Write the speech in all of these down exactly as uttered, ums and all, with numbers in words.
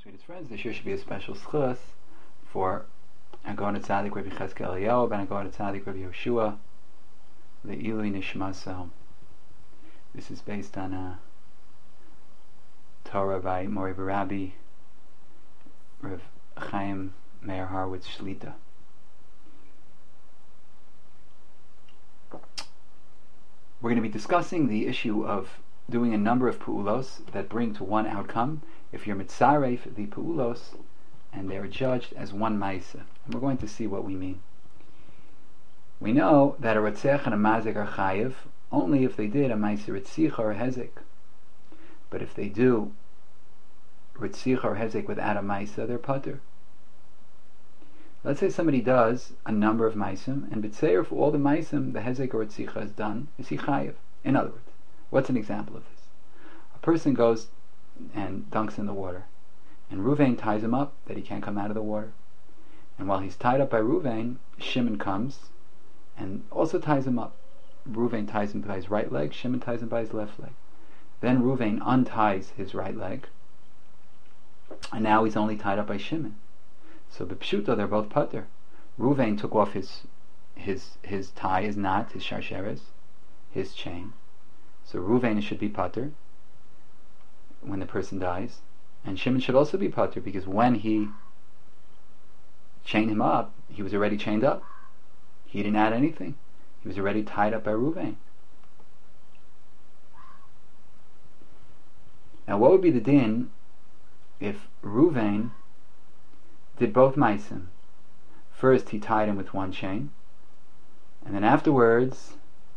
Sweetest friends, this year should be a special schus for Agon Tzadik Rabbi Cheskel Eliyahu ben Agon Tzadik Rabbi Yoshua Le'ilui Nishmaso. This is based on a Torah by Mori Barabi Rav Chaim Meir Harwitz Shlita. We're going to be discussing the issue of doing a number of pu'ulos that bring to one outcome if you're mitzaref the pu'ulos and they are judged as one ma'isa. And we're going to see what we mean. We know that a ratzech and a mazik are chayiv only if they did a ma'isa ritzicha or hezek. But if they do ritzicha or hezek without a ma'isa, they're pater. Let's say somebody does a number of ma'asim, and b'tzeir for all the ma'asim the hezek or ritzicha is done, is he chayiv? In other words, what's an example of this? A person goes and dunks in the water, and Ruvain ties him up that he can't come out of the water. And while he's tied up by Ruvain, Shimon comes and also ties him up. Ruvain ties him by his right leg, Shimon ties him by his left leg. Then Ruvain unties his right leg, and now he's only tied up by Shimon. So b'pshuto, they're both pater. Ruvain took off his his his tie, his knot, his sharsheres, his chain. So Ruvain should be pater when the person dies, and Shimon should also be pater because when he chained him up, he was already chained up. He didn't add anything. He was already tied up by Ruvain. Now, what would be the din if Ruvain did both ma'asim? First, he tied him with one chain, and then afterwards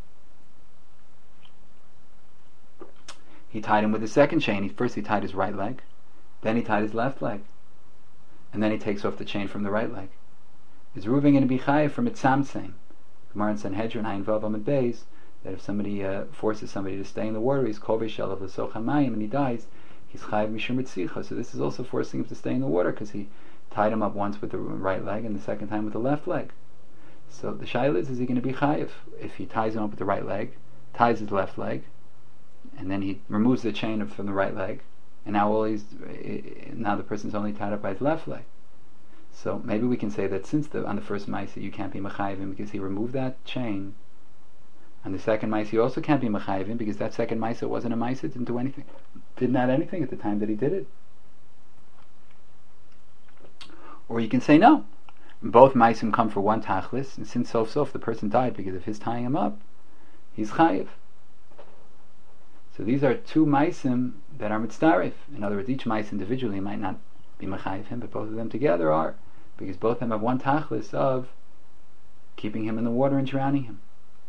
he tied him with the second chain. He, first he tied his right leg, then he tied his left leg, and then he takes off the chain from the right leg. Is Ruvain going to be chayiv from mitzamtzem? Gemara in Sanhedrin Ayin Vav Amud Beis that if somebody uh, forces somebody to stay in the water, he's kol b'shel of l'soch hamayim, and he dies, he's chayiv mishum ritzicha. So this is also forcing him to stay in the water because he tied him up once with the right leg and the second time with the left leg. So the shaila is, is he going to be chayiv if he ties him up with the right leg, ties his left leg, and then he removes the chain from the right leg, and now all he's now the person's only tied up by his left leg. So maybe we can say that since the on the first ma'isa you can't be mechayivim because he removed that chain. On the second ma'isa you also can't be mechayivim because that second ma'isa wasn't a ma'isa, didn't do anything, didn't add anything at the time that he did it. Or you can say no, both ma'isim come for one tachlis, and since sof sof the person died because of his tying him up, he's chayiv. So these are two ma'isim that are mitzdarif. In other words, each ma'is individually might not be mechayiv him, but both of them together are, because both of them have one tachlis of keeping him in the water and drowning him.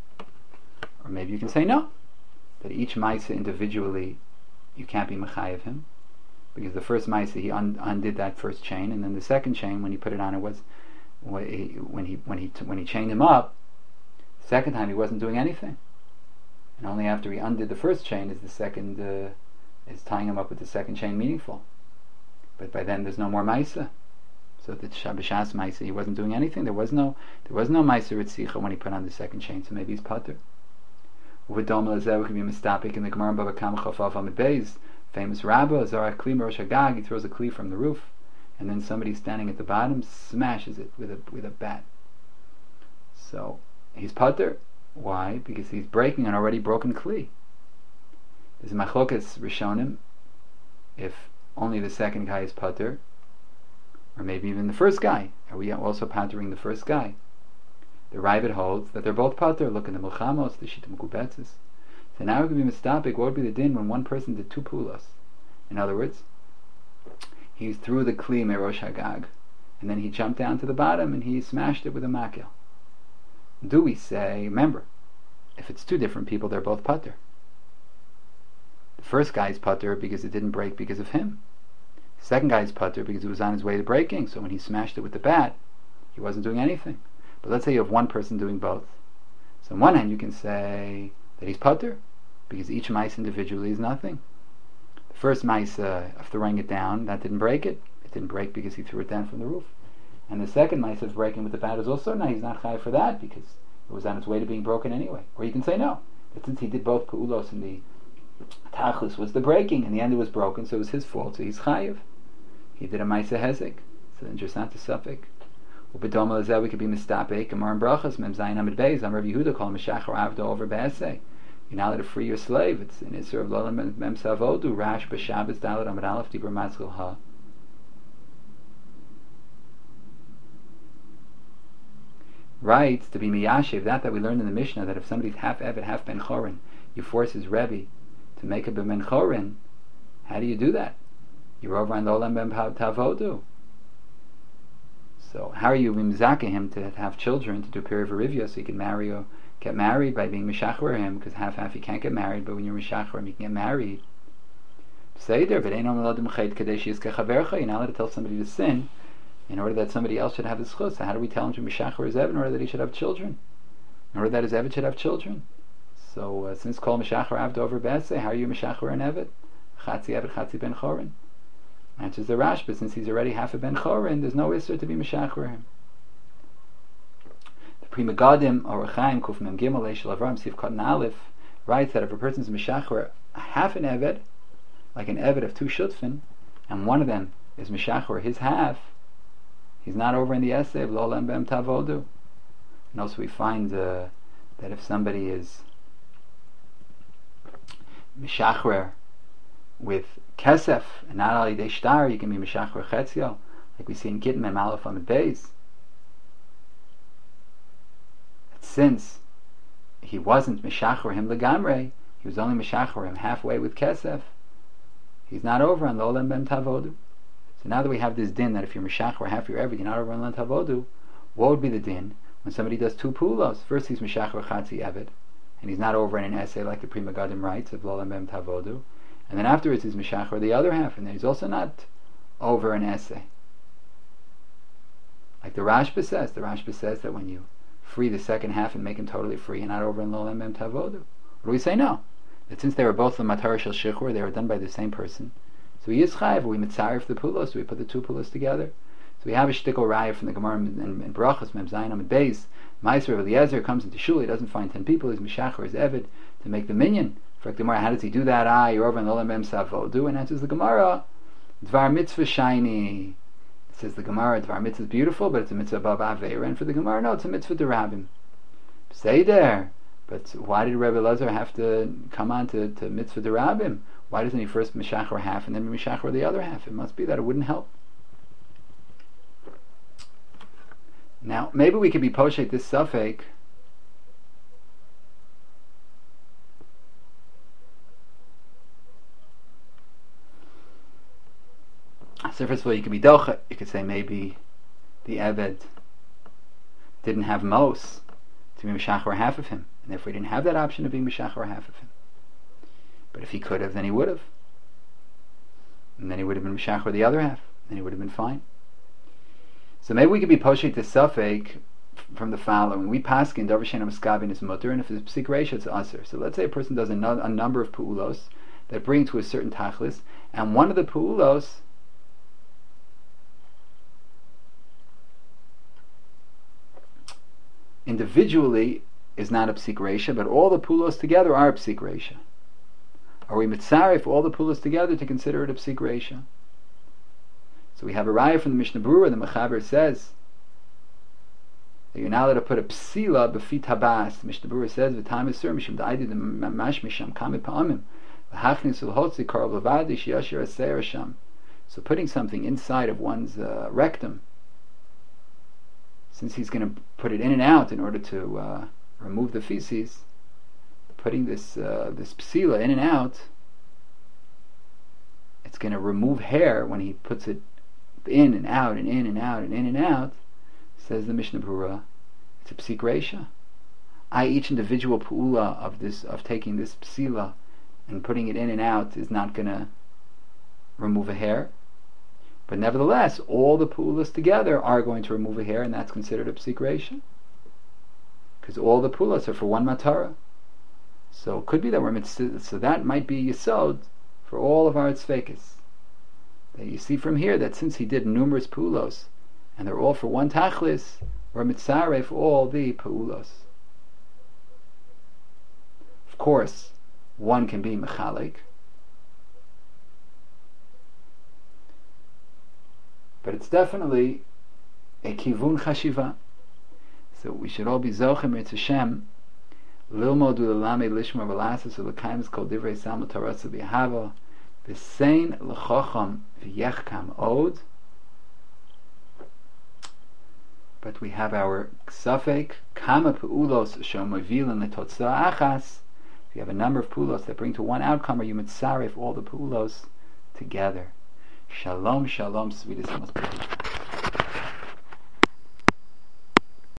Or maybe you can say no, that each ma'isa individually you can't be mechayiv him, because the first ma'isa he un- undid that first chain, and then the second chain when he put it on it was when he when he when he, t- when he chained him up. The second time he wasn't doing anything. And only after he undid the first chain is the second, uh, is tying him up with the second chain meaningful. But by then there's no more ma'isa. So the Shabbashas ma'isa, he wasn't doing anything. There was no, there was no ma'isa ritzicha when he put on the second chain. So maybe he's pater. Uvedom lezeh could be mistapik in the Gemara Bava Kama Chafaf Amid Beis. Famous Rabbah Zara Kli Merosh Hagag. He throws a kli from the roof, and then somebody standing at the bottom smashes it with a with a bat. So he's pater. Why? Because he's breaking an already broken kli. There's a machlokas rishonim if only the second guy is pater, or maybe even the first guy. Are we also patering the first guy? The Ravid holds that they're both pater. Look in the Milchamos, the Shita Mekubetzes. So now it could be mistapik. What would be the din when one person did two pulos? In other words, he threw the kli merosh hagag, and then he jumped down to the bottom and he smashed it with a makil. Do we say, remember, if it's two different people, they're both pater. The first guy's pater because it didn't break because of him. The second guy's pater because it was on his way to breaking, so when he smashed it with the bat, he wasn't doing anything. But let's say you have one person doing both. So on one hand you can say that he's pater because each mice individually is nothing. The first mice uh, of throwing it down, that didn't break it. It didn't break because he threw it down from the roof. And the second mice of breaking with the bat is also no, he's not chayiv for that because it was on its way to being broken anyway. Or you can say no, that since he did both pu'ulos and the tachlis was the breaking, in the end it was broken, so it was his fault, so he's chayiv. he did a Maisa Hezek. It's an interesting suffix. Ubedoma Lezeh, we could be mistapek, Amar and Brachas, Mem Zayin Amid Beis, Amar Yehuda, call Meshachar Avdo over Be'eseh. You're not allowed to free your slave. It's in Isser of Lolam Mem Savodu, Rash B'Shabbos Dalet Amid Aleph, Dibur Matzil Ha. Writes to be miyashiv, that that we learned in the Mishnah, that if somebody's half Evet, half Ben Chorin, you force his Rebbe to make a Ben Chorin. How do you do that? You're over on the Olam Ben Tavodu. So how are you mimzaka him to have children, to do perivarivya, so he can marry or get married by being mishachwer him, because half half he can't get married, but when you're mishachwer him, you can get married. Say there, but ain't on the kadesh kachavercha. You're not allowed to tell somebody to sin in order that somebody else should have the schus. So how do we tell him to mishachwer his evet in order that he should have children, in order that his evet should have children? So uh, since called mishachwer avd over bese, how are you mishachwer an evet? Chatzi evet, chatzi ben chorin. Answers the Rash, but since he's already half a ben chorin, there's no isser to be mishachwer him. The Pri Megadim or Chaim Kuf Mem Gimel Eishel Avram Sif Katan Aleph writes that if a person's mishachwer half an evet, like an evet of two shutfin, and one of them is mishachwer his half, he's not over in the essay of Lo Olam Bem Tavodu. And also we find uh, that if somebody is mishachwer with kesef and not ali de shtar, you can be mishachwer chetzio, like we see in Gittin Mem Aleph Amid Beis. Since he wasn't mishachwer him legamre, he was only mishachwer him halfway with kesef, he's not over on Lo Olam Bem Tavodu. So now that we have this din that if you're mishachwer half your everything, you're not over on Lo Olam Tavodu, what would be the din when somebody does two pulos? First he's mishachwer chatzi evet, and he's not over in an essay like the Pri Megadim writes of Lo Olam Bem Tavodu, and then afterwards he's mishachwer the other half, and then he's also not over an essay. Like the Rashba says, the Rashba says that when you free the second half and make him totally free and not over in Lo Olam Bem Tavodu, what do we say? No, that since they were both the matar shel shichur, they were done by the same person. So he is chayiv. We mitzarif the pulos. We put the two pulos together. So we have a shtickle raya from the Gemara in, in Brachos Mem Zayin Amid Beis. Ma'aser of Eliezer comes into shul. He doesn't find ten people. He's mishachar his eved to make the minyan. For the Gemara, how does he do that? Ah, you're over in Lo Olam Bem Tavodu, and answers the Gemara, Dvar mitzvah shiny. It says the Gemara, Dvar mitzvah is beautiful, but it's a mitzvah above aveira. And for the Gemara, no, it's a mitzvah derabim. Say there. But why did Rebbe Elazar have to come on to, to mitzvah derabim? Why doesn't he first mishachar half and then mishachar the other half? It must be that it wouldn't help. Now, maybe we could be poshet this suffix so first of all, you could be docha. You could say maybe the Eved didn't have mos to be mishachar half of him, and therefore he didn't have that option of being mishachar half of him. But if he could have, then he would have. And then he would have been mishachar the other half. Then he would have been fine. So maybe we could be poshet the suffix from the following. We paskin davar she'eino miskabin is mutter, and if it's psik reisha, it's aser. So let's say a person does a, no, a number of pu'ulos that bring to a certain tachlis, and one of the pu'ulos individually is not a psik reisha, but all the pu'ulos together are a psik reisha. Are we mitzaref all the pulos together to consider it a psik reisha? So we have a raya from the Mishnah Berurah. The Mechaber says that you're not allowed to put a psila b'fit habas. The Mishnah Berurah says v'tam esur mishum da'idi the mash misham kamei pa'amim v'hachnis ulhotzi karov levadi sheyashir aseir sham. So putting something inside of one's uh, rectum, since he's going to put it in and out in order to uh, remove the feces, putting this uh, this psila in and out, it's going to remove hair when he puts it in and out and in and out and in and out. Says the Mishnah Berurah, it's a psik reisha. I each individual pu'ula of this of taking this psila and putting it in and out is not going to remove a hair, but nevertheless all the pu'ulas together are going to remove a hair, and that's considered a psik reisha because all the pu'ulas are for one matara. So it could be that we're mitzvah, so that might be yesod for all of our tzvekis. That you see from here that since he did numerous pu'ulos and they're all for one tachlis, we're mitzareh for all the pu'ulos. Of course, one can be mechalik. but it's definitely a kivun chashiva. So we should all be zochem Mirz Hashem lilmod u'lelame lishma v'lasas u'lekayim kol divrei salmo tarasa b'hava v'sein l'chocham v'yechkam od. But we have our ksafek kama pe'ulos shomovilin letotza achas. If you have a number of pulos that bring to one outcome, or you mitzaref all the pulos together. Shalom, shalom, sweetest most